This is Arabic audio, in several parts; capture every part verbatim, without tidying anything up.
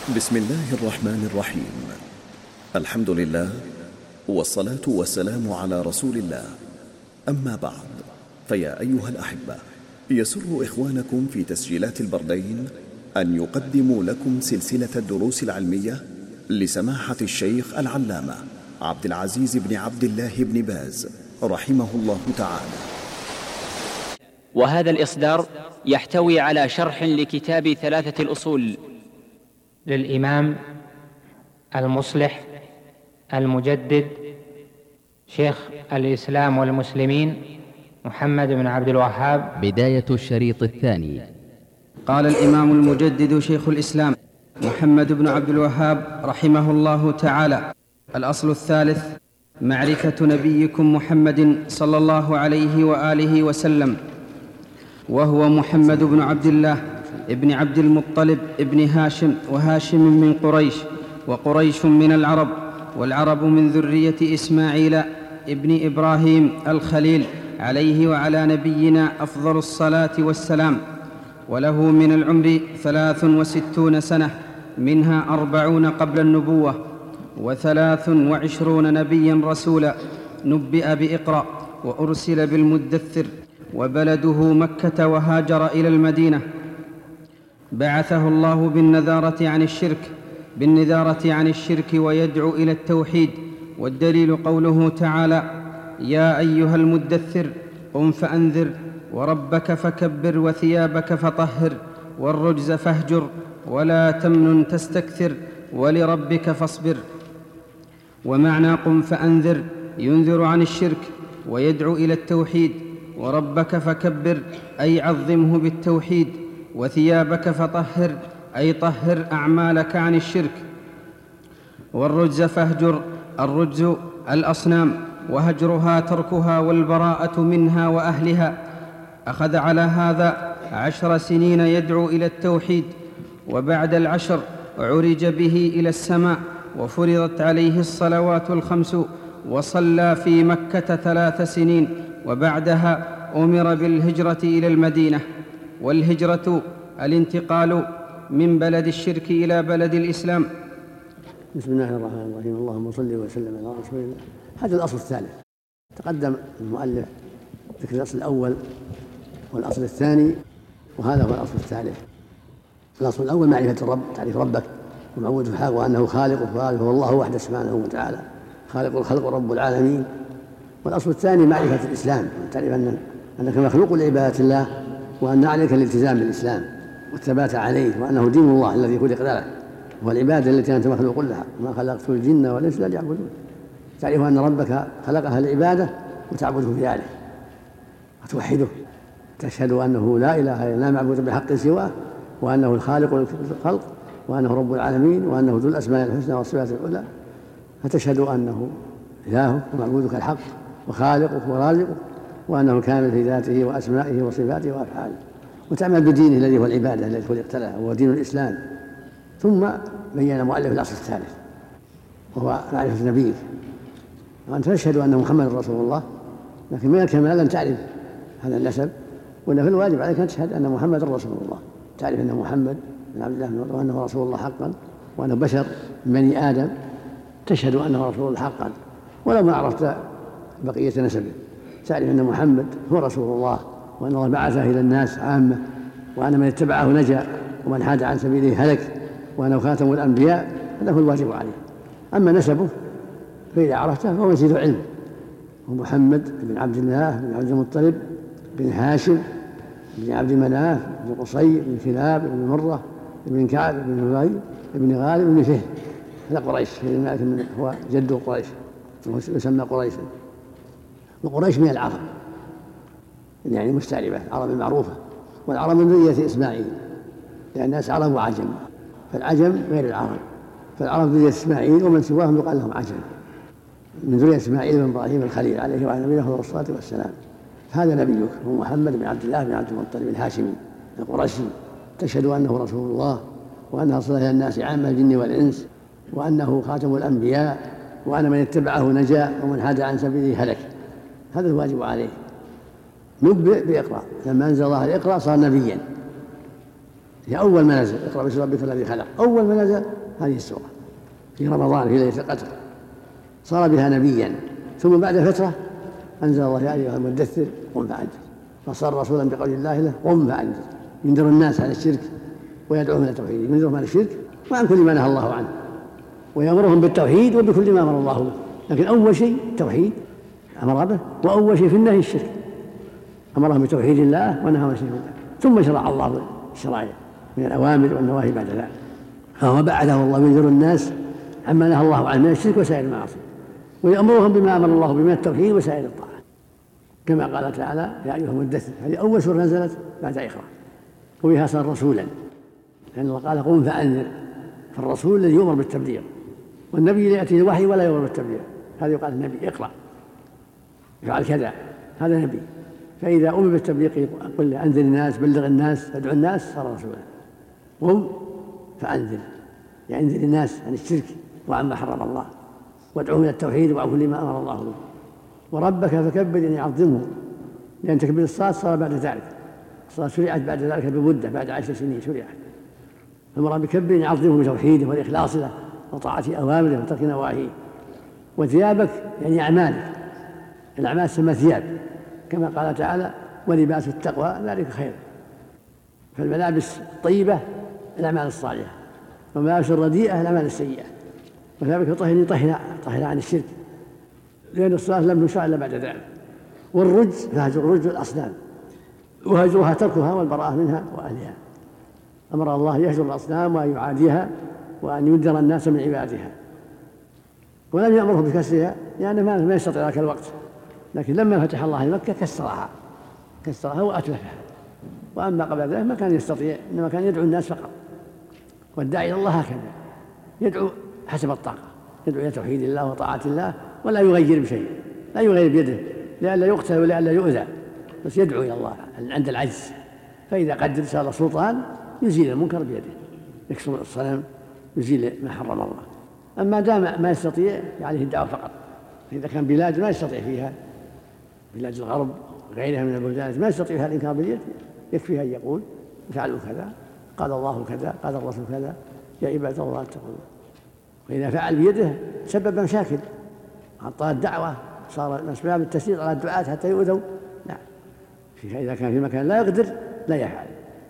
بسم الله الرحمن الرحيم. الحمد لله والصلاة والسلام على رسول الله، أما بعد، فيا أيها الأحبة، يسر إخوانكم في تسجيلات البردين أن يقدموا لكم سلسلة الدروس العلمية لسماحة الشيخ العلامة عبد العزيز بن عبد الله بن باز رحمه الله تعالى. وهذا الإصدار يحتوي على شرح لكتاب ثلاثة الأصول للإمام المصلح المجدد شيخ الإسلام والمسلمين محمد بن عبد الوهاب. بداية الشريط الثاني. قال الإمام المجدد شيخ الإسلام محمد بن عبد الوهاب رحمه الله تعالى: الأصل الثالث: معرفة نبيكم محمد صلى الله عليه وآله وسلم، وهو محمد بن عبد الله ابن عبد المطلب ابن هاشم، وهاشم من قريش، وقريش من العرب، والعرب من ذرية إسماعيل ابن إبراهيم الخليل عليه وعلى نبينا أفضل الصلاة والسلام. وله من العمر ثلاث وستون سنة، منها أربعون قبل النبوة، وثلاث وعشرون نبيا رسولا، نبئ بإقرأ وأرسل بالمدثر، وبلده مكة، وهاجر إلى المدينة. بعثه الله بالنذارة عن الشرك بالنذارة عن الشرك ويدعو إلى التوحيد. والدليل قوله تعالى: يا أيها المدثر قم فأنذر وربك فكبر وثيابك فطهر والرجز فاهجر ولا تمنن تستكثر ولربك فاصبر. ومعنى قم فأنذر ينذر عن الشرك ويدعو إلى التوحيد، وربك فكبر أي عظمه بالتوحيد، وثيابك فطهر أي طهر أعمالك عن الشرك، والرجز فاهجر الرجز الأصنام، وهجرها تركها والبراءة منها وأهلها. أخذ على هذا عشر سنين يدعو إلى التوحيد، وبعد العشر عرج به إلى السماء، وفرضت عليه الصلوات الخمس، وصلى في مكة ثلاث سنين، وبعدها أمر بالهجرة إلى المدينة. والهجرة الانتقال من بلد الشرك إلى بلد الإسلام. بسم الله الرحمن الرحيم. اللهم صل وسلم على رسول الله. هذا الأصل الثالث. تقدم المؤلف ذكر الأصل الأول والأصل الثاني، وهذا هو الأصل الثالث. الأصل الأول معرفة الرب، تعريف ربك ومعبود الحق، وأنه خالق وهو الله وحده سبحانه وتعالى، خالق الخلق ورب العالمين. والأصل الثاني معرفة الإسلام، تعرف أن أنك مخلوق لعبادة الله، وأن عليك الالتزام بالإسلام والثبات عليه، وأنه دين الله الذي خلق له، والعبادة التي أنت مخلوق لها. ما خلقت الجن والإنس إلا ليعبدون. تعرف أن ربك خلقها العبادة وتعبده بذلك وتوحده، تشهد أنه لا إله إلا معبود بحق سواه، وأنه الخالق الخلق، وأنه رب العالمين، وأنه ذو الأسماء الحسنى والصفات العلى. فتشهد أنه إلهك ومعبودك الحق وخالقك ورازقك، وأنه كامل في ذاته وأسمائه وصفاته وأفعاله، وتعمل بدينه الذي هو العبادة التي خلقت لها، وهو دين الإسلام. ثم بين مؤلف الأصل الثالث، وهو معرفة نبيك، وأنت تشهد أن محمد رسول الله، لكن من الكمال أن تعرف هذا النسب، وأن في الواجب عليك أن تشهد أن محمد رسول الله، تعرف أن محمد بن عبد الله وأنه رسول الله حقا، وأنه بشر من بني آدم، تشهد أنه رسول الله حقا ولو ما عرفت بقية نسبه. تعرف أن محمد هو رسول الله، وأن الله بعثه إلى الناس عامة، وأن من اتبعه نجا ومن حاد عن سبيله هلك، وأنه خاتم الأنبياء. هذا هو الواجب عليه. أما نسبه فإذا عرفته فهو مزيد علم. ومحمد بن عبد الله بن عبد المطلب بن هاشم بن عبد مناف بن قصي بن كلاب بن مرة بن كعب بن لؤي بن غالب بن فهر. هذا قريش، هو جد قريش، يسمى قريشا. وقريش من العرب، يعني مستعربة، العرب المعروفة، والعرب من ذرية إسماعيل، لأن الناس عرب وعجم، فالعجم غير العرب. فالعرب ذرية إسماعيل، ومن سواهم يقال لهم عجم، من ذرية إسماعيل بن إبراهيم الخليل عليه وعلى نبينا الصلاة والسلام. هذا نبيك هو محمد بن عبد الله بن عبد المطلب الهاشمي القرشي، تشهد أنه رسول الله، وأنه صلى إلى الناس عامة الجن والإنس، وأنه خاتم الأنبياء، وأن من اتبعه نجا ومن حاد عن سبيله هلك. هذا الواجب عليه. نبئ بإقرأ، لما أنزل الله الإقرأ صار نبيا، هي أول ما نزل اقرأ باسم ربك الذي خلق، أول ما نزل هذه السورة في رمضان في ليلة القدر، صار بها نبيا. ثم بعد فترة أنزل الله يا أيها المدثر قم فأنذر، فصار رسولا بقول الله له قم فأنذر، ينذر الناس عن الشرك ويدعوهم إلى التوحيد، ينذرهم عن الشرك وعن كل ما نهى الله عنه، ويأمرهم بالتوحيد وبكل ما أمر الله به. لكن أول شيء التوحيد أمر به، وأول شيء في النهي الشرك، أمرهم بتوحيد الله ونهى عن الشرك بالله، ثم شرع الله الشرائع من الأوامر والنواهي بعد ذلك. فهو بعده الله ينذر الناس عما نهى الله عنه من الشرك وسائر المعاصي، ويأمرهم بما أمر الله به من التوحيد وسائر الطاعات، كما قال تعالى يا أيها المدثر. هذه أول سورة نزلت بعد إقرأ، وبها صار رسولا، لأن الله قال قم فأنذر، فالرسول الذي يؤمر بالتبليغ، والنبي لا يأتيه الوحي ولا يؤمر بالتبليغ، هذا يقال النبي اقرأ يفعل كذا، هذا نبي. فإذا أمر بالتبليغ قل أنذر الناس بلغ الناس ادعو الناس صار رسولا. قم فأنذر يعني انذر الناس عن الشرك وعما حرم الله، وادعوهم إلى التوحيد وعن كل ما أمر الله به. وربك فكبر يعني عظمه، لأن تكبير الصلاة صار بعد ذلك، الصلاة شرعت بعد ذلك بمدة بعد عشر سنين شرعت، فالمراد بكبر يعني عظمه بتوحيده والإخلاص له وطاعة أوامره وترك نواهيه. وثيابك يعني أعمالك، الأعمال تسمى ثياب، كما قال تعالى ولباس التقوى ذلك خير. فالملابس الطيبة الأعمال الصالحة، والملابس الرديئة الأعمال السيئة. وثيابك طهر طهر طهر عن الشرك، لأن الصلاة لم تشرع إلا بعد ذلك. والرجز فهجر الرجز الأصنام، وهجرها تركها والبراءة منها وأهلها. أمر الله يهجر الأصنام وأن يعاديها وأن ينذر الناس من عبادها، ولم يأمره بكسرها لأنه يعني ما يستطيع ذلك الوقت. لكن لما فتح الله لمكة كسرها كسرها وأتلفها. وأما قبل ذلك ما كان يستطيع، إنما كان يدعو الناس فقط. والداعي إلى الله هكذا يدعو حسب الطاقة، يدعو إلى توحيد الله وطاعة الله، ولا يغير بشيء، لا يغير بيده لئلا يقتل ولئلا يؤذى، بس يدعو إلى الله عند العجز. فإذا قدر صار سلطان يزيل المنكر بيده، يكسر الصنم، يزيل ما حرم الله. أما دام ما يستطيع عليه الدعوة فقط. إذا كان بلاد ما يستطيع فيها، بلاد الغرب غيرها من البلدان ما يستطيع فيها الإنكار باليد، يكفيها أن يقول فعلوا كذا، قال الله كذا، قال الرسول كذا، يا عباد الله اتقوا الله. وإذا فعل بيده سبب مشاكل، أعطى الدعوة، صار من أسباب التسليط على الدعاة حتى يؤذوا. لا، إذا كان في مكان لا يقدر لا يفعل،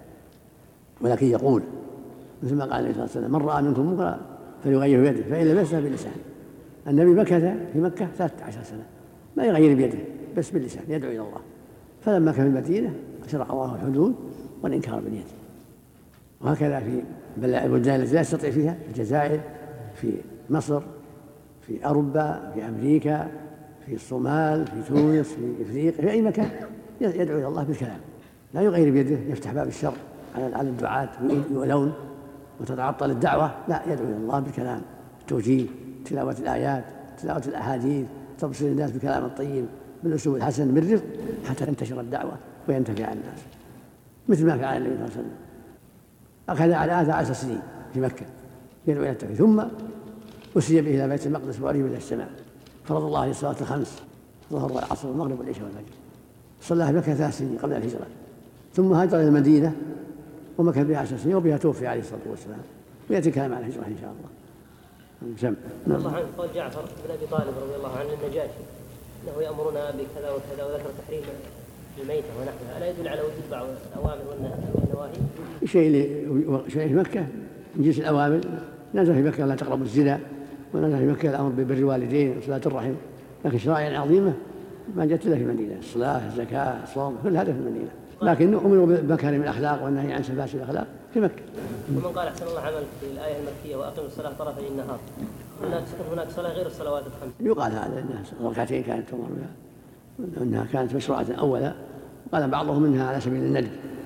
ولكن يقول مثل ما قال النبي صلى الله عليه وسلم من رأى منكم منكرا فليغيره بيده فإن لم يستطع بلسانه. النبي مكث في مكة ثلاثة عشر سنة ما يغير بيده بس باللسان، يدعو إلى الله. فلما كان في المدينة شرع الله الحدود والإنكار باليد. وهكذا في البلدان التي لا يستطيع فيها، في الجزائر، في مصر، في أوروبا، في أمريكا، في الصومال، في تونس، في إفريقيا، في أي مكان يدعو إلى الله بالكلام، لا يغير بيده يفتح باب الشر على الدعاة ويؤلون وتتعطل الدعوة، لا، يدعو إلى الله بالكلام، التوجيه، تلاوة الآيات، تلاوة الأحاديث، تبصير الناس بالكلام الطيب بالأسلوب الحسن بالرفق حتى تنتشر الدعوة وينتفع الناس، مثل ما فعل النبي صلى الله عليه وسلم. أخذ على هذا عشر سنين في مكة يدعو إلى التوحيد، ثم أسري به إلى بيت المقدس وأريه إلى السماء، فرض الله عليه الصلاة الخمس، الظهر والعصر والمغرب والعشاء والفجر، صلى في مكة ثلاث سنين قبل الهجرة، ثم هاجر إلى المدينة ومكث بها عشر سنين وبها توفي عليه الصلاة والسلام. ويأتي الكلام عن الهجرة إن شاء الله. سم. الله عنه قول جعفر بن أبي طالب رضي الله عنه النجاشي أنه يأمرنا بكذا وكذا وذكر تحريم الميتة ونحوها، ألا يدل على وجود بعض الأوامر والنواهي؟ شيء شيء في مكة من جنس الأوامر، نزل في مكة لا تقربوا الزنا، ونزل في مكة الأمر ببر الوالدين وصلاة الرحم، لكن شرائع عظيمة ما جت إلا في المدينة، الصلاة، الزكاة، الصوم، كل هذا في المدينة، لكن أمروا بمكارم الأخلاق والنهي عن سفاسف الأخلاق في مكة. ومن قال أحسن الله عملك في الآية المكية وأقم الصلاة طرفي النهار، هناك هناك صلاة غير الصلوات الخمس. يقال هذا أنها ركعتين كانت تؤمر بها، أنها كانت مشروعة أولا، وقال بعضهم منها على سبيل الندب.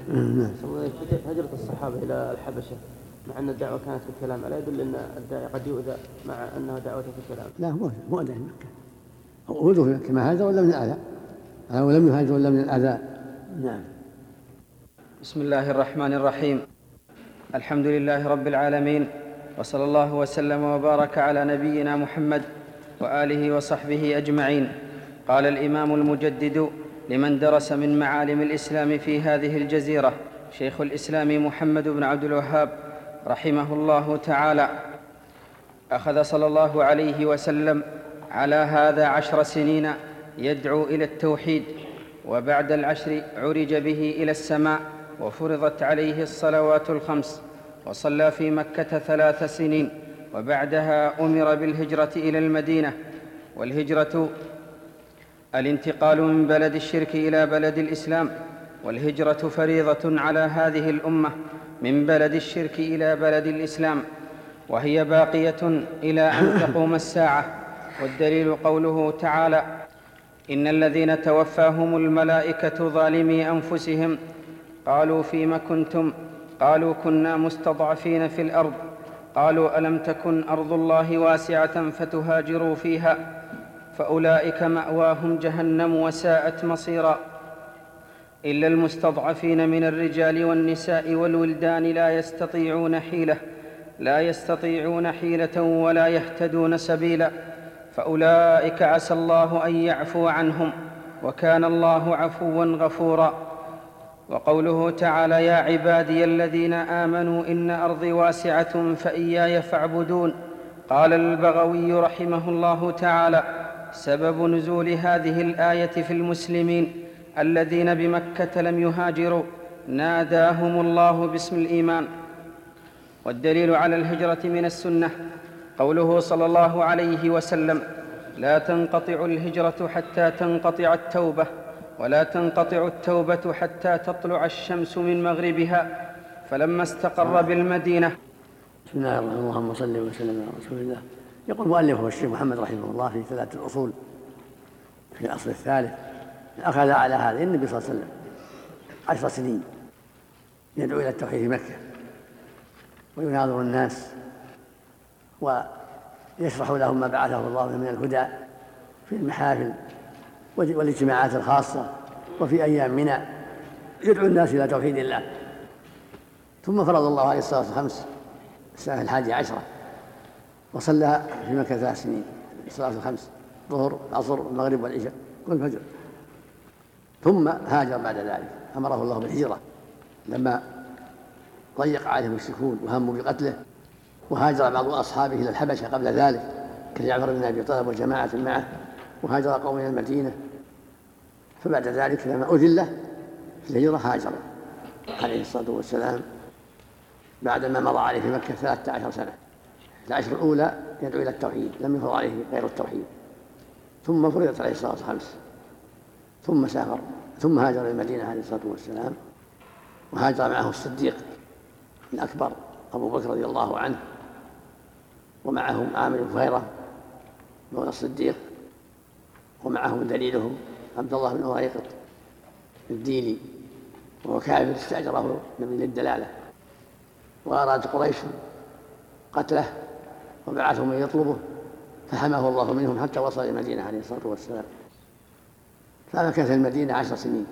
هجرة الصحابة إلى الحبشة مع أن الدعوة كانت في الكلام، ألا يدل أن الداعي قد يؤذى مع أنها دعوة في الكلام؟ لا، مو مو أذى في مكة، أوذوا في مكة ما هاجر ولا من الأذى، أو لم يهاجر ولا من الأذى. نعم. بسم الله الرحمن الرحيم. الحمد لله رب العالمين، وصلى الله وسلم وبارك على نبينا محمد وآله وصحبه أجمعين. قال الإمام المجدد لمن درس من معالم الإسلام في هذه الجزيرة شيخ الإسلام محمد بن عبد الوهاب رحمه الله تعالى أخذ صلى الله عليه وسلم على هذا عشر سنين يدعو إلى التوحيد، وبعد العشر عرج به إلى السماء وفرضت عليه الصلوات الخمس، وصلى في مكة ثلاث سنين، وبعدها أمر بالهجرة إلى المدينة. والهجرة الانتقال من بلد الشرك إلى بلد الإسلام، والهجرة فريضة على هذه الأمة من بلد الشرك إلى بلد الإسلام، وهي باقية إلى أن تقوم الساعة. والدليل قوله تعالى: إن الذين توفاهم الملائكة ظالمي أنفسهم قالوا فيم كنتم؟ قالوا كنا مستضعفين في الأرض. قالوا ألم تكن أرض الله واسعة فتهاجروا فيها؟ فأولئك مأواهم جهنم وساءت مصيرا. إلا المستضعفين من الرجال والنساء والولدان لا يستطيعون حيلة لا يستطيعون حيلة ولا يهتدون سبيلا، فأولئك عسى الله أن يعفو عنهم، وكان الله عفوا غفورا. وقوله تعالى: يا عبادي الذين آمنوا إن أرضي واسعة فإياي فاعبدون. قال البغوي رحمه الله تعالى: سبب نزول هذه الآية في المسلمين الذين بمكة لم يهاجروا ناداهم الله باسم الإيمان. والدليل على الهجرة من السنة قوله صلى الله عليه وسلم: لا تنقطع الهجرة حتى تنقطع التوبة، ولا تنقطع التوبة حتى تطلع الشمس من مغربها. فلما استقر بالمدينة. بسم الله الرحمن الرحيم، اللهم صل وسلم على رسول الله. يقول مؤلفه الشيخ محمد رحمه الله في ثلاثة الأصول في الأصل الثالث: أخذ على هذا النبي صلى الله عليه وسلم عشر سنين يدعو إلى التوحيد في مكة، ويناظر الناس ويشرح لهم ما بعثه الله من الهدى في المحافل والاجتماعات الخاصة وفي أيام منى، يدعو الناس إلى توحيد الله. ثم فرض الله عليه الصلاة الخمس السنة الحادية عشرة، وصلى في مكة ثلاث سنين الصلاة الخمس: الظهر العصر المغرب والعشاء كل فجر. ثم هاجر بعد ذلك، أمره الله بالهجرة لما ضيق عليه المشركون وهموا بقتله، وهاجر بعض أصحابه إلى الحبشة قبل ذلك كجعفر بن أبي طالب وجماعة معه، وهاجر قوم إلى المدينة. فبعد ذلك لما أذل في الهجرة هاجر عليه الصلاة والسلام بعد ما مضى عليه في مكة ثلاثة عشر سنة. العشر الأولى يدعو إلى التوحيد، لم يفرض عليه غير التوحيد، ثم فرضت عليه الصلاة الخمس، ثم سافر، ثم هاجر إلى المدينة عليه الصلاة والسلام، وهاجر معه الصديق الأكبر أبو بكر رضي الله عنه، ومعه عامر بن فهيرة مولى الصديق، ومعه دليله عبد الله بن أريقط الديني، وهو كافر استأجره النبي للدلالة، وأراد قريش قتله وبعثهم من يطلبه، فحماه الله منهم حتى وصل إلى المدينة عليه الصلاة والسلام. فمكث في المدينة عشر سنين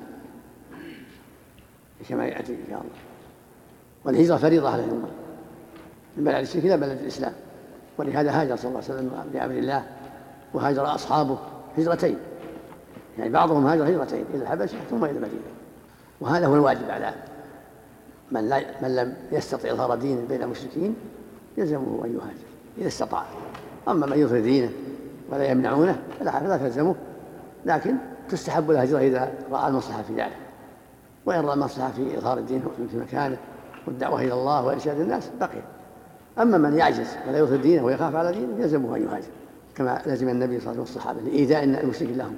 كما يأتي إن شاء الله. والهجرة فريضة على الأمة من بلد الشرك إلى بلد الإسلام، ولهذا هاجر صلى الله عليه وسلم بأمر الله، وهاجر أصحابه هجرتين، يعني بعضهم هاجر هجرتين إلى الحبشة ثم إلى المدينة. وهذا هو الواجب على من, لا من لم يستطع إظهار دينه بين المشركين، يلزمه أن يهاجر إذا استطاع. أما من يظهر دينه ولا يمنعونه فلا تلزمه، لكن تستحب له الهجرة إذا رأى المصلحة في ذلك، وإن رأى المصلحة في إظهار الدين في مكانه والدعوة إلى الله وإرشاد الناس بقي. أما من يعجز ولا يظهر دينه ويخاف على دينه يلزمه أن يهاجر، كما لزم النبي صلى الله عليه وسلم والصحابة لإيذاء المشركين لهم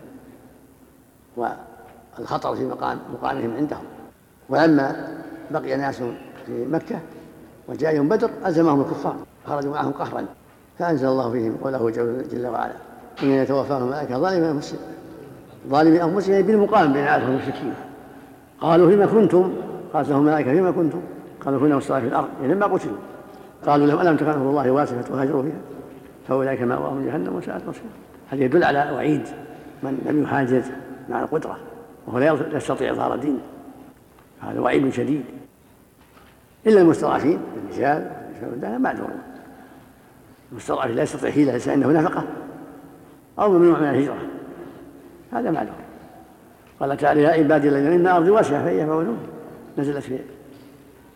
والخطر في مقام مقامهم عندهم. ولما بقي ناس في مكة وجاء يوم بدر ألزمهم الكفار، خرجوا معهم قهرا، فأنزل الله فيهم قوله جل وعلا: إن يتوفاهم الملائكة ظالمي أنفسهم ظالمي أنفسهم بالمقام بين العالم والمشركين. قالوا فيما كنتم؟ قالت لهم الملائكة فيما كنتم؟ قالوا كنا مستضعفين في الأرض، يعني لما قتلوا. قالوا لهم ألم تكن أرض الله واسعة فتهاجروا فيها؟ فأولئك مأواهم جهنم وساءت مصيرا. هذا يدل على وعيد من لم يهاجر مع القدرة وهو لا يستطيع إظهار دينه، هذا وعيد شديد. إلا المستضعفين الرجال والنساء معذورون. المستضعف لا يستطيع حيلة ليس عنده نفقة أو ممنوع من الهجرة، هذا معذور. قال تعالى: يا عبادي الذين إن أرضي واسعة فإياي فاعبدون، نزلت في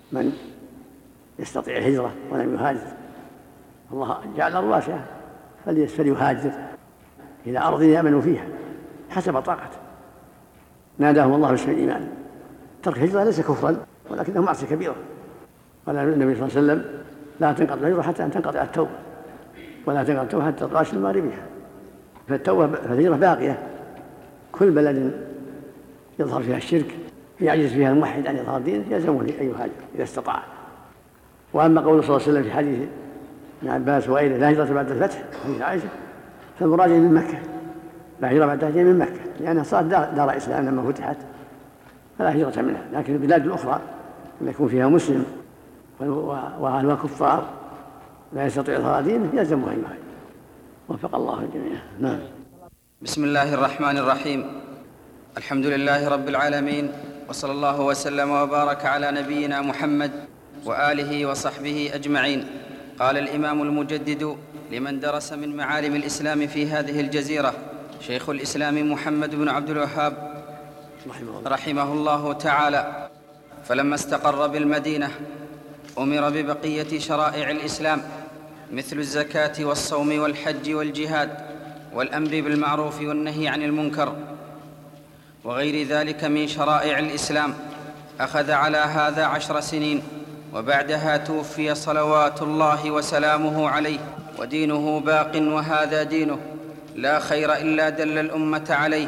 من يستطيع الهجرة ولم يهاجر الله جعل الأرض واسعة فليهاجر إلى أرض يأمن فيها حسب طاقته. ناداهم الله باسم الإيمان. ترك الهجرة ليس كفرا ولكنه معصية كبيرة. قال النبي صلى الله عليه وسلم لا تنقضي الهجرة حتى أن تنقضي التوبة ولا تنقضي التوبة حتى تغاش المغربية. فالتوبة فالهجرة باقية. كل بلد يظهر فيها الشرك يعجز فيها الموحد عن إظهار دينه يلزمه أن يهاجر إذا استطاع. وأما قول صلى الله عليه وسلم في حديث ابن عباس وغيره لا هجرة بعد الفتح حديث عائشة فالمراجع من مكة لا هجرة بعد الفتح من مكة لأنها صارت دار إسلام لما فتحت فلا هجرة منها. لكن البلاد الأخرى اللي يكون فيها مسلم وأهلها كفار لا يستطيع إظهار دينه يلزمه أن يهاجر. وفق الله الجميع. نعم. بسم الله الرحمن الرحيم. الحمد لله رب العالمين وصلى الله وسلم وبارك على نبينا محمد وآله وصحبه أجمعين. قال الإمام المجدد لمن درس من معالم الإسلام في هذه الجزيرة شيخ الإسلام محمد بن عبد الوهاب رحمه الله تعالى: فلما استقر بالمدينة أمر ببقية شرائع الإسلام مثل الزكاة والصوم والحج والجهاد والأمر بالمعروف والنهي عن المنكر وغير ذلك من شرائع الإسلام. أخذ على هذا عشر سنين وبعدها توفي صلوات الله وسلامه عليه ودينه باق وهذا دينه لا خير إلا دل الأمة عليه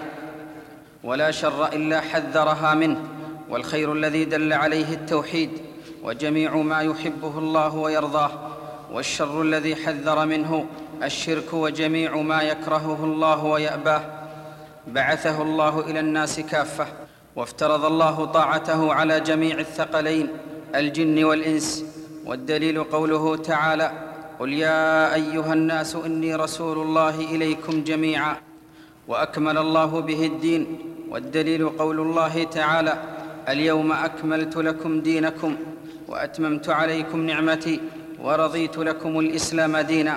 ولا شر إلا حذرها منه، والخير الذي دل عليه التوحيد وجميع ما يحبه الله ويرضاه، والشر الذي حذر منه الشرك وجميع ما يكرهه الله ويأباه. بعثه الله إلى الناس كافة وافترض الله طاعته على جميع الثقلين الجن والإنس، والدليل قوله تعالى: قل يا أيها الناس إني رسول الله إليكم جميعا، وأكمل الله به الدين. والدليل قول الله تعالى: اليوم أكملت لكم دينكم وأتممت عليكم نعمتي ورضيت لكم الإسلام دينا.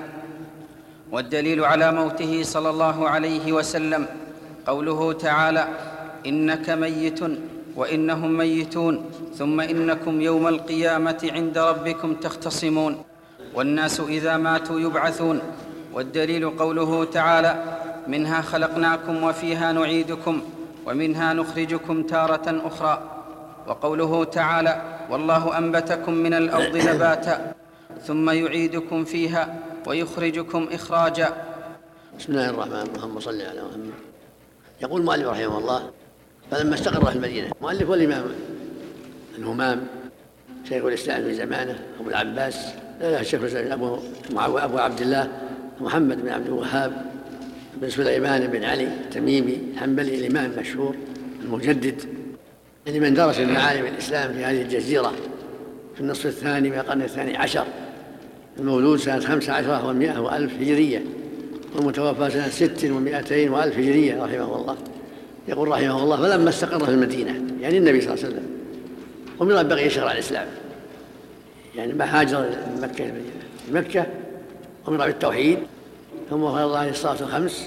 والدليل على موته صلى الله عليه وسلم قوله تعالى: إنك ميت وإنهم ميتون ثم إنكم يوم القيامة عند ربكم تختصمون، والناس إذا ماتوا يبعثون. والدليل قوله تعالى: منها خلقناكم وفيها نعيدكم ومنها نخرجكم تارة أخرى. وقوله تعالى: والله أنبتكم من الأرض نباتا ثم يعيدكم فيها ويخرجكم إخراجا. بسم الله الرحمن الرحيم. اللهم صل على محمد. يقول المؤلف رحمه الله: فلما استقر في المدينة، المؤلف والإمام الهمام شيخ الإسلام في زمانه أبو العباس لا الشيخ أبو, أبو عبد الله محمد بن عبد الوهاب بن سليمان بن علي التميمي الحنبلي الإمام المشهور المجدد لمن درس من معالم الإسلام في هذه الجزيرة في النصف الثاني من القرن الثاني عشر، المولود سنة خمس عشرة ومائة وألف هجرية والمتوفى سنة ست ومائتين وألف هجرية رحمه الله. يقول رحمه الله: فلما استقر في المدينة، يعني النبي صلى الله عليه وسلم، أمر بقي شرع الإسلام، يعني ما هاجر من مكة إلى مكة أمر بالتوحيد ثم فرض الله عليه الصلاة الخمس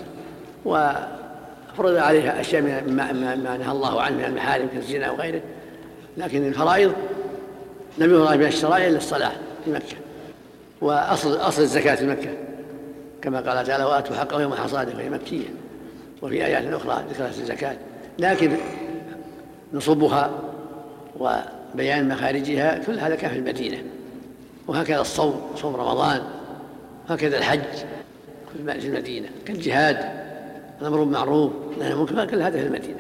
وفرض عليها أشياء ما, ما نهى الله عنه من المحارم كالزنا وغيره، لكن الفرائض لم يفرض بها الشرائع إلا الصلاة في مكة، وأصل أصل الزكاة في مكة كما قال تعالى: وآتوا حقه يوم حصاده، وهي مكية. وفي آيات أخرى ذكرت الزكاة، لكن نصبها وبيان مخارجها كل هذا كان في المدينة. وهكذا الصوم، صوم رمضان، هكذا الحج في المدينة، كالجهاد، الأمر بالمعروف والنهي عن المنكر، كل هذا في المدينة.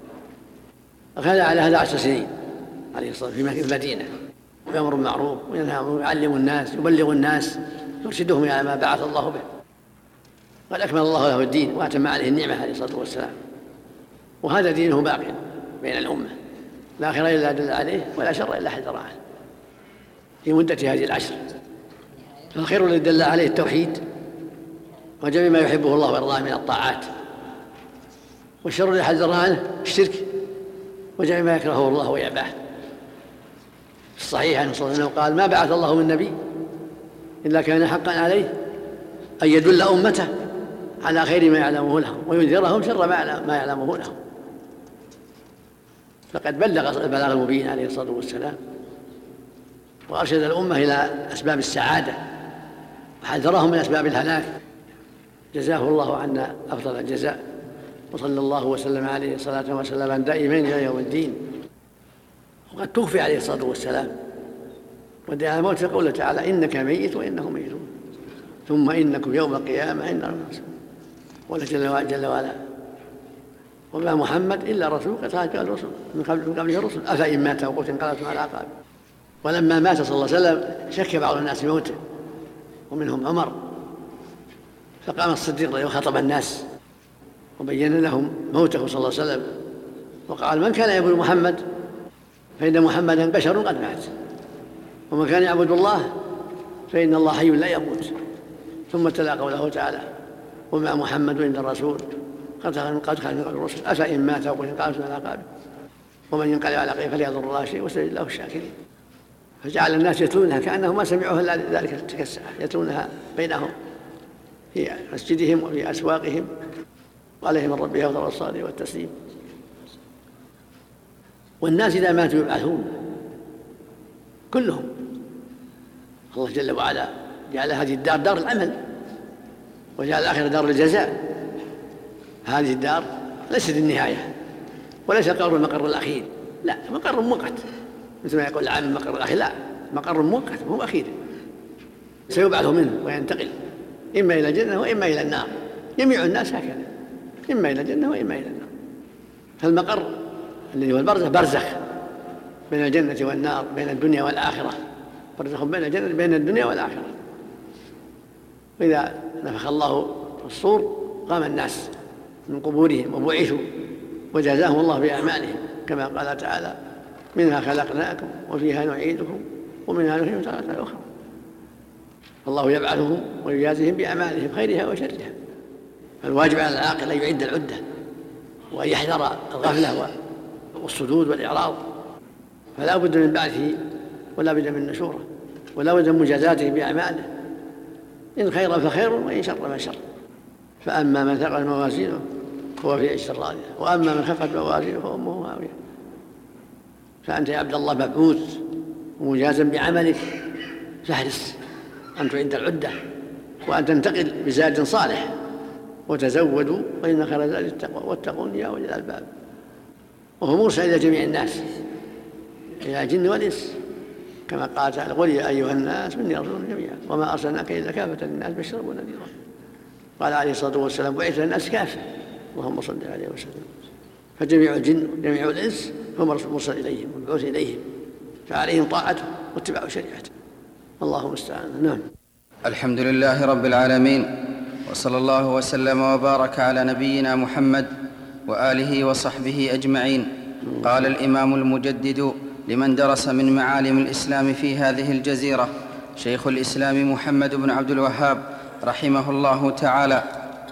وكان على هذا عشر سنين عليه الصلاة والسلام في المدينة، يأمر بالمعروف وينهى عن المنكر، يعلم الناس، يبلغ الناس، يرشدهم إلى ما بعث الله به. قد أكمل الله له الدين وأتم عليه النعمة عليه الصلاة والسلام، وهذا دينه باق بين الأمة لا خير إلا دل عليه ولا شر إلا حذر عنه في مدة هذه العشر. فالخير الذي دل عليه التوحيد وجميع ما يحبه الله ويرضاه من الطاعات، والشر الذي حذر عنه الشرك وجميع ما يكرهه الله ويأباه. في الصحيح عنه صلى الله عليه وسلم قال: ما بعث الله من نبي إلا كان حقا عليه أن يدل أمته على خير ما يعلمه لهم وينذرهم شر ما يعلمه لهم. فقد بلغ البلاغ المبين عليه الصلاة والسلام، وأرشد الأمة إلى أسباب السعادة وحذرهم من أسباب الهلاك. جزاه الله عنا أفضل الجزاء، وصلى الله وسلم عليه صلاة وسلاما دائمين إلى يوم الدين. وقد توفي عليه الصلاة والسلام ودعا الموت قوله تعالى: إنك ميت وإنهم ميتون ثم إنكم يوم القيامة عند ربكم ولا جل وعلا: وما محمد إلا رسول قد خلت الرسل من قبله الرسل أفإن مات أو قتل انقلبتم على أعقابكم. ولما مات صلى الله عليه وسلم شك بعض الناس موته ومنهم عمر، فقام الصديق وخطب الناس وبين لهم موته صلى الله عليه وسلم وقال: من كان يعبد محمد فإن محمدا بشر قد مات، ومن كان يعبد الله فإن الله حي لا يموت. ثم تلا قوله تعالى: وما محمد إلا الرسول قد خلت من قبل الرسل أفإن مات أو قتل انقلبتم على أعقابكم ومن ينقلب على عقبيه فلا يضر الله شيئا وسيجزي الله الشاكرين. فجعل الناس يتلونها كأنهم ما سمعوها إلا ذلك تلك الساعة، يتلونها بينهم في مسجدهم وفي أسواقهم، وعليهم من ربهم أفضل الصلاة والتسليم. والناس إذا ماتوا يبعثون كلهم. الله جل وعلا جعل هذه الدار دار العمل، وجعل الآخرة دار الجزاء. هذه الدار ليست النهاية وليس قرر المقر الأخير، لا، مقر مؤقت مثل ما يقول العام المقر الأخير، لا، مقر مؤقت هو أخير سيبعث منه وينتقل إما إلى الجنة وإما إلى النار. جميع الناس هكذا، إما إلى الجنة وإما إلى النار. فالمقر الذي هو البرزخ برزخ بين الجنة والنار، بين الدنيا والآخرة، برزخ بين الجنة بين الدنيا والآخرة. وإذا نفخ الله الصور قام الناس من قبورهم وبعثوا وجزاهم الله بأعمالهم، كما قال تعالى: منها خلقناكم وفيها نعيدكم ومنها نخرجكم تارة أخرى. الله يبعثهم ويجازيهم بأعمالهم خيرها وشرها. فالواجب على العاقل أن يعد العدة وأن يحذر الغفلة والصدود والإعراض، فلا بد من بعثه ولا بد من نشوره ولا بد من مجازاته بأعماله، إن خيرا فخير وإن شر فشر. فأما من ثقلت موازينه فهو في عيشة راضية، وأما من خفت موازينه فأمه هاوية. فأنت يا عبد الله مبعوث ومجازا بعملك، فاحرص أن تعد العدة وأن تنتقل بزاد صالح، وتزودوا وإن خير الزاد التقوى واتقون يا أولي الألباب. وهو مرسل إلى جميع الناس، إلى الجن والإنس، كما قال تعالى: قل يا أيها الناس إني رسول جميعا وما أرسلناك إلا كافة للناس بشرا ونذيرا. قال عليه الصلاة والسلام: بعث الناس كافة، اللهم صل عليه وسلم. فجميع الجن وجميع الإنس هم مرسل إليهم والمبعوث إليهم، فعليهم طاعته واتباع شريعته. اللهم المستعان. نعم. الحمد لله رب العالمين، وصلى الله وسلم وبارك على نبينا محمد وآله وصحبه أجمعين. قال الإمام المجدد لمن درس من معالم الإسلام في هذه الجزيرة شيخ الإسلام محمد بن عبد الوهاب رحمه الله تعالى: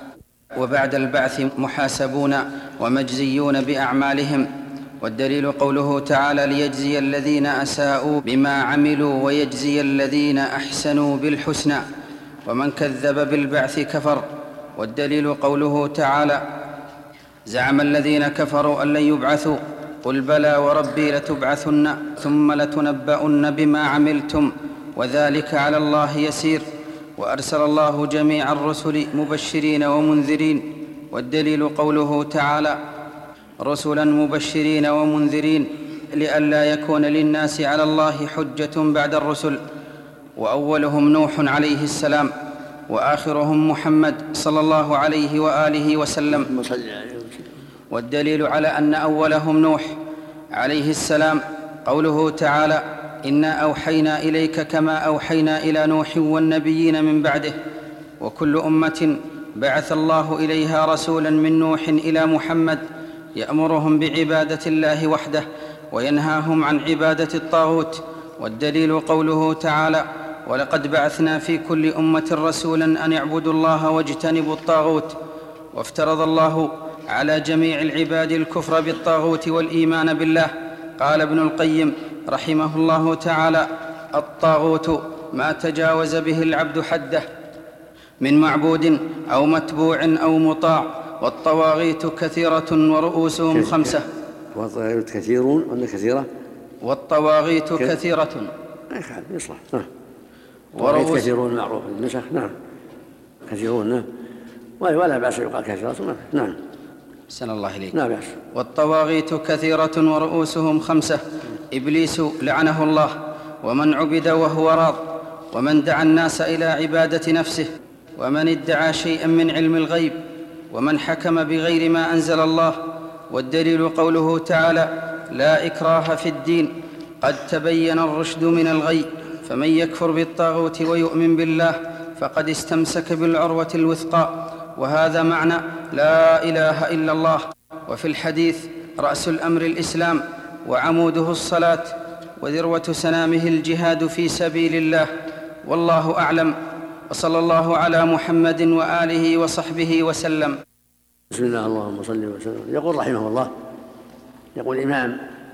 وبعد البعث محاسبون ومجزيون بأعمالهم. والدليل قوله تعالى: ليجزي الذين أساءوا بما عملوا ويجزي الذين أحسنوا بالحسنى. ومن كذب بالبعث كفر. والدليل قوله تعالى: زعم الذين كفروا أن لن يبعثوا قل بلى وربي لتبعثن ثم لتنبؤن بما عملتم وذلك على الله يسير. وأرسل الله جميع الرسل مبشرين ومنذرين. والدليل قوله تعالى: رسلا مبشرين ومنذرين لئلا يكون للناس على الله حجة بعد الرسل. وأولهم نوح عليه السلام، وآخرهم محمد صلى الله عليه وآله وسلم. والدليل على أن أولهم نوح عليه السلام قوله تعالى: إنا أوحينا إليك كما أوحينا إلى نوح والنبيين من بعده. وكل أمة بعث الله إليها رسولا من نوح إلى محمد يأمرهم بعبادة الله وحده وينهاهم عن عبادة الطاغوت. والدليل قوله تعالى: ولقد بعثنا في كل أمة رسولا أن اعبدوا الله واجتنبوا الطاغوت. وافترض الله على جميع العباد الكفر بالطاغوت والإيمان بالله. قال ابن القيم رحمه الله تعالى: الطاغوت ما تجاوز به العبد حده من معبود أو متبوع أو مطاع. والطواغيت كثيرة ورؤوسهم خمسة. والطواغيت كثيرون ولا كثيرة؟ والطواغيت كثيرة يصلح. نعم. ورؤوس كثيرون معروف النسخ. نعم كثيرون. نعم ولا بأس يقال كثيرة. نعم. أحسن الله إليك. لا بأس. والطواغيت كثيرة ورؤوسهم خمسة: إبليس لعنه الله، ومن عبد وهو راض، ومن دعا الناس إلى عبادة نفسه، ومن ادعى شيئا من علم الغيب، ومن حكم بغير ما أنزل الله. والدليل قوله تعالى: لا إكراه في الدين قد تبين الرشد من الغي، فمن يكفر بالطاغوت ويؤمن بالله فقد استمسك بالعروة الوثقى. وهذا معنى لا إله إلا الله. وفي الحديث: رأس الأمر الإسلام، وعموده الصلاة، وذروة سنامه الجهاد في سبيل الله. والله أعلم، وصلى الله على محمد وآله وصحبه وسلم. بسم الله اللهم صل وسلم. يقول رحمه الله، يقول الإمام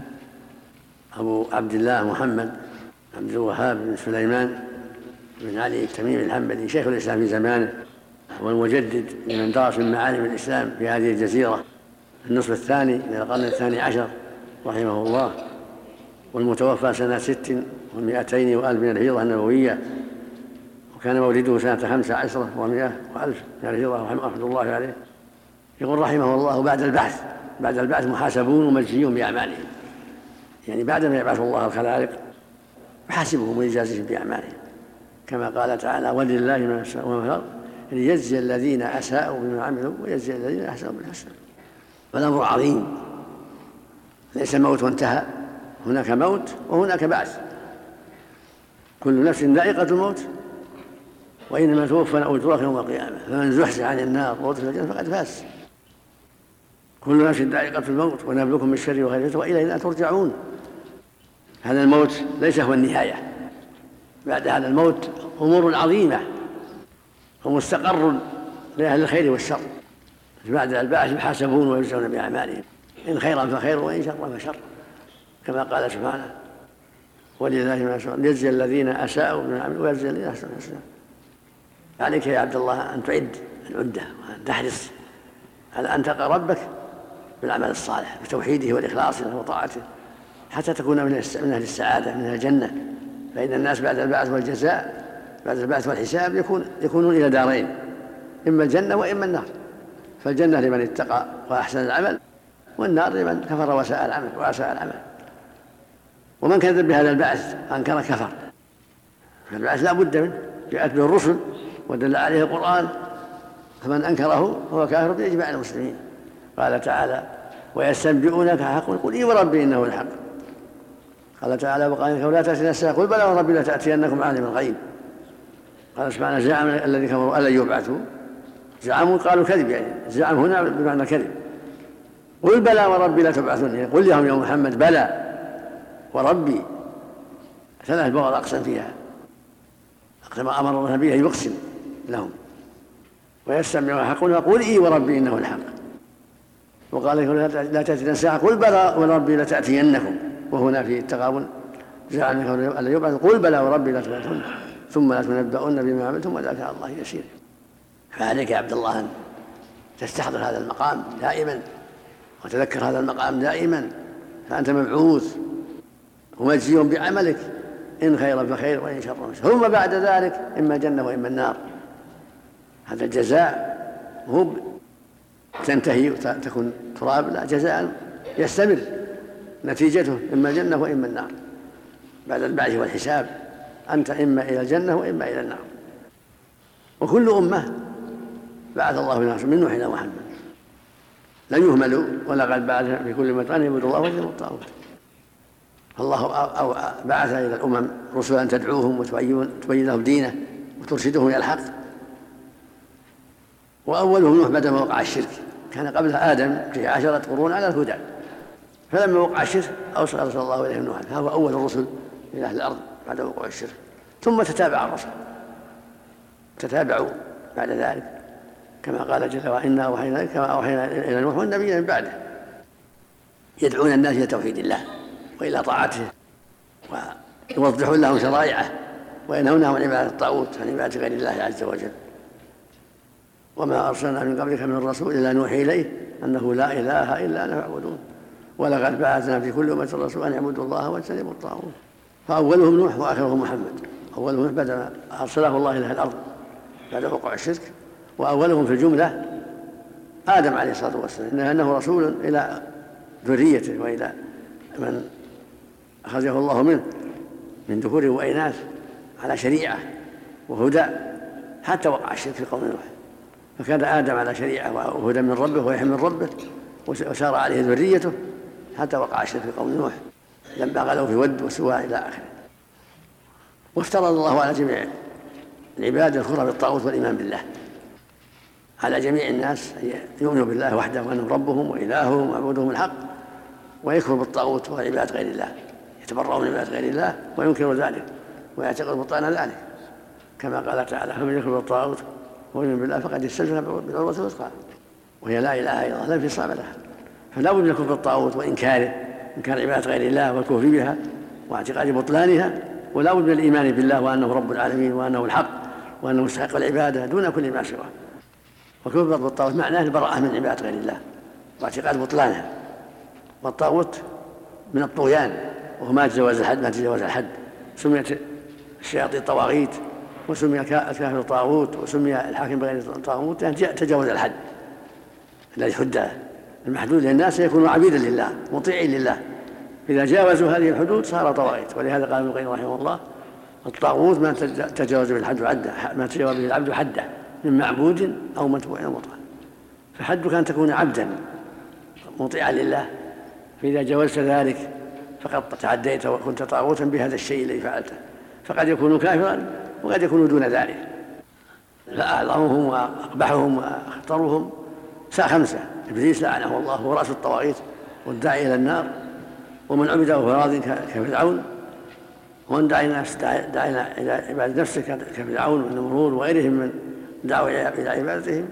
أبو عبد الله محمد عبد الوهاب بن سليمان بن علي التميمي الحنبلي شيخ الإسلام في زمانه، والمجدد لمن درس من معالم الإسلام في هذه الجزيرة في النصف الثاني من القرن الثاني عشر رحمه الله، والمتوفى سنة ست ومائتين وألف من الهجرة النبوية، وكان مولده سنة خمس عشرة ومائة وألف من الهجرة رحمه الله عليه. يقول رحمه الله: بعد البعث بعد البعث محاسبون ومجزيون بأعمالهم، يعني بعدما يبعث الله الخلائق يحاسبهم ويجازيهم بأعمالهم، كما قال تعالى: ولله ما في السماوات والأرض ليجزي الذين أساءوا بما عملوا ويجزي الذين أحسنوا بالحسنى. فالأمر عظيم، ليس الموت وانتهى، هناك موت وهناك بعث. كل نفس ذائقة الموت، وإنما توفى أجوركم يوم القيامة، فمن زحزح عن النار وأدخل الجنة فقد فاز. كل نفس ذائقة الموت ونبلوكم بالشر والخير وإلينا ترجعون. هذا الموت ليس هو النهاية، بعد هذا الموت أمور عظيمة ومستقر لأهل الخير والشر. بعد البعث يحاسبون ويجزون بأعمالهم، إن خيرا فخير وإن شرا فشر، كما قال سبحانه: ولله ما شاء ليجزي الذين أساءوا بما عملوا ويجزي الذين أحسنوا بالحسنى. عليك يا عبد الله أن تعد العدة وأن تحرص على أن تلقى ربك بالعمل الصالح بتوحيده والإخلاص له وطاعته، حتى تكون من أهل السعادة من أهل الجنة. فإن الناس بعد البعث والجزاء بعد البعث والحساب يكون يكونون إلى دارين: إما الجنة وإما النار. فالجنة لمن اتقى وأحسن العمل، والنار لمن كفر وساء العمل وأساء العمل. ومن كذب بهذا البعث أنكر كفر. فالبعث لا بد منه، جاءت به الرسل ودل عليه القرآن، فمن أنكره هو كافر بإجماع المسلمين. قال تعالى: ويستنبئونك حق قل إي وربي إنه الحق. قال تعالى: وقال لا تأتينا الساعة قل بلى وربي لتأتينكم عالم الغيب. قال سبحانه: زعم الذين كفروا ألن يبعثوا. زعموا قالوا كذب، يعني زعم هنا بمعنى كذب. قل بلى وربي لتبعثون، يعني قل لهم يا محمد بلى وربي. ثلاث بغض أقسم فيها، أقسم أمر النبي أن يقسم لهم. ويستمعون حقون قل إي وربي إنه الحق. وقال لا تأتينا الساعة قل بلى وربي لتأتينكم، وهنا في التغابن زعم أن يبعث قل بلى وربي لتبعثون ثم لا تنبؤون بما عملتم وذاك على الله يسير. فعليك يا عبد الله أن تستحضر هذا المقام دائما وتذكر هذا المقام دائما، فأنت مبعوث ومجزي بعملك، إن خيرا فخير وإن شرا فشر، ثم بعد ذلك إما الجنة وإما النار. هذا الجزاء هو تنتهي وتكون تراب، لا، جزاء يستمر نتيجته إما الجنة وإما النار. بعد البعث والحساب أنت إما إلى الجنة وإما إلى النار. وكل أمة بعث الله ناس من نوح إلى محمد لن يهملوا، ولقد بعث في كل مكان يعبدوا الله واجتنبوا الطاغوت. فالله أو بعث إلى الأمم رسلا تدعوهم وتبين لهم دينه وترشدهم إلى الحق. وأولهم نوح بعد ما وقع الشرك، كان قبلها آدم في عشرة قرون على الهدى، فلما وقع الشرك أرسل الله إليهم نوحا، فهو أول الرسل إلى أهل الأرض بعد وقوع الشرك. ثم تتابع الرسل تتابعوا بعد ذلك، كما قال جل وعلا: إنا أوحينا كما أوحينا إلى نوح والنبيين من بعده، يدعون الناس إلى توحيد الله وإلى طاعته، ويوضحون لهم شرائعه، وينهونهم عن عبادة الطاغوت عن عبادة غير الله عز وجل. وما أرسلنا من قبلك من الرسول إلا نوحي إليه أنه لا إله إلا أنا فاعبدون ولقد بعثنا في كل أمة رسولا أن يعبدوا الله واجتنبوا الطاغوت. فأولهم نوح وآخرهم محمد. أولهم نوح بعد أرسله الله إلى الأرض بعد وقوع الشرك، وأولهم في الجملة آدم عليه الصلاة والسلام، إنه رسول إلى ذريته وإلى من أخرجه الله منه من ذكور وإناث على شريعة وهدى حتى وقع الشرك في قوم نوح. فكان آدم على شريعة وهدى من ربه ويحيى من ربه، وسار عليه ذريته حتى وقع الشرك في قوم نوح لما غلوا في ود وسواع إلى آخره. وافترض الله على جميع العباد الكفر بالطاغوت والإيمان بالله، على جميع الناس أن يؤمنوا بالله وحده وأنه ربهم وإلههم ومعبودهم الحق، ويكفر بالطاغوت وعباد غير الله، يتبرؤون من عباد غير الله وينكروا ذلك ويعتقد بطلان ذلك، كما قال تعالى: فمن يكفر بالطاغوت ويؤمن بالله فقد استمسك بالعروة الوثقى، وهي لا إله إلا الله لا انفصام لها. فلا بد من الكفر بالطاغوت وإنكاره، إنكار عباد غير الله والكفر بها واعتقاد بطلانها، ولا بد من الإيمان بالله وأنه رب العالمين وأنه الحق وأنه مستحق العبادة دون كل ما سواه. وكفر بالطاغوت معناه البراءة من عباد غير الله واعتقاد بطلانها. والطاغوت من الطغيان وهو ما تجاوز الحد، ما تجاوز الحد سميت الشياطين طواغيت، وسمي الكافر طاغوت، وسمي الحاكم بغير طاغوت، يعني تجاوز الحد الذي حده المحدود للناس يكونوا عبيدا لله مطيعين لله. إذا جاوزوا هذه الحدود صار طواغيت. ولهذا قال ابن القيم رحمه الله: الطاغوت ما تجاوز به الحد عده، ما تجاوز به العبد حده من معبود أو متبوع أو مطاع. فحدك أن تكون عبدا مطيعا لله، فإذا جاوزت ذلك فقد تعديت وكنت طاغوتا بهذا الشيء الذي فعلته، فقد يكون كافرا وقد يكون دون ذلك. فأعظمهم وأقبحهم وأخطرهم ساء خمسة: إبليس لعنه الله هو رأس الطواغيت والداعي إلى النار، ومن عبده وهو راض كفرعون، ومن دعا الناس دعا إلى عبادة نفسه كفرعون والنمرود وغيرهم من دعوا إلى عبادتهم،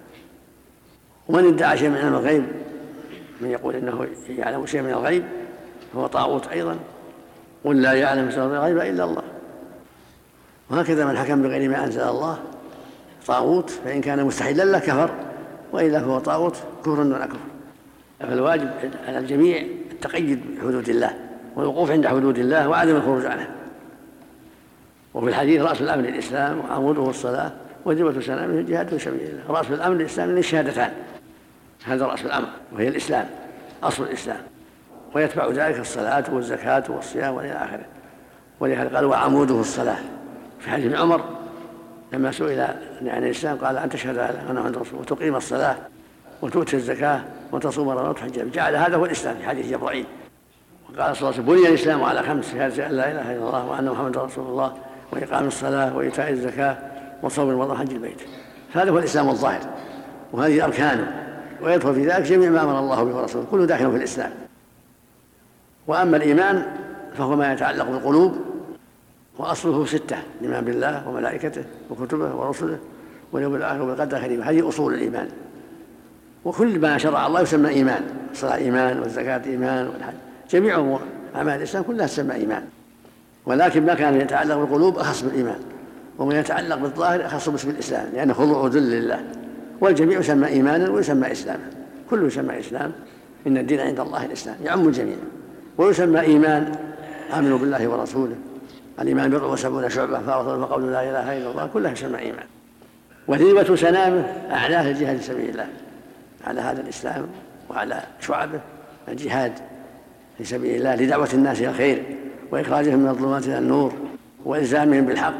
ومن ادعى شيء من علم الغيب، من يقول إنه يعلم شيء من الغيب فهو طاغوت أيضا، قل لا يعلم سر الغيب إلا الله. وهكذا من حكم بغير ما أنزل الله طاغوت، فإن كان مستحيلا له كفر، وإلا فهو طاغوت كفر دون كفر. فالواجب على الجميع التقيد بحدود الله والوقوف عند حدود الله وعدم الخروج عنها. وفي الحديث: رأس الأمر الإسلام وعموده الصلاة وجبة سنامه الجهاد في سبيل الله. رأس الأمر الإسلام الشهادتان، هذا رأس الأمر وهي الإسلام أصل الإسلام، ويتبع ذلك الصلاة والزكاة والصيام وإلى آخره. ولهذا قال: وعموده الصلاة. في حديث ابن عمر لما سئل عن الإسلام قال: أن تشهد أن محمدا رسول الله وتقيم الصلاة وتؤتي الزكاة وتصوم رمضان وتحج. جعل هذا هو الإسلام في حديث جبرائيل. وقال صلى الله عليه وسلم: بني الإسلام على خمس: شهادة أن لا إله إلا الله وأن محمدا رسول الله وإقام الصلاة وإيتاء الزكاة وصوم رمضان وحج البيت. فهذا هو الإسلام الظاهر، وهذه أركانه، ويدخل في ذلك جميع ما أمر الله به ورسوله، كله داخل في الإسلام. وأما الإيمان فهو ما يتعلق بالقلوب، وأصله ستة: الإيمان بالله وملائكته وكتبه ورسله واليوم الآخر والقدر خيره. هذه أصول الإيمان، وكل ما شرع الله يسمى إيمان. الصلاة إيمان، والزكاة إيمان، والحج، جميع أعمال الإسلام كلها تسمى إيمان. ولكن ما كان يتعلق بالقلوب أخص بالإيمان، وما يتعلق بالظاهر أخص باسم الإسلام، لأنه خضوع ذل لله. والجميع يسمى إيمانا ويسمى إسلاما، كله يسمى إسلام. إن الدين عند الله الإسلام، يعم الجميع. ويسمى إيمان: آمنوا بالله ورسوله. الإيمان بضع وسبعون شعبة، فأفضل فقول لا إله إلا الله، كلها يسمى إيمان. وذروة سنامه أعلاه الجهاد في سبيل الله، على هذا الإسلام وعلى شعبه الجهاد في سبيل الله لدعوة الناس إلى الخير وإخراجهم من الظلمات إلى النور وإلزامهم بالحق.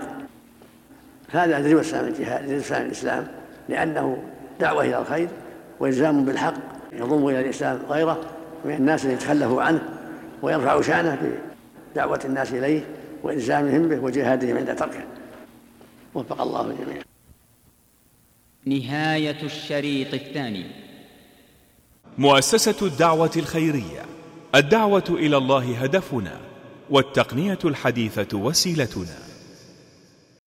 هذا ذروة سنام الجهاد، ذروة سنام الإسلام، لأنه دعوة إلى الخير وإلزام بالحق يضم إلى الإسلام غيره من الناس اللي يتخلفوا عنه، ويرفع شأنه بدعوة الناس إليه وإلزامهم به وجهادهم عند تركه. وفق الله الجميع. نهاية الشريط الثاني. مؤسسة الدعوة الخيرية. الدعوة إلى الله هدفنا، والتقنية الحديثة وسيلتنا.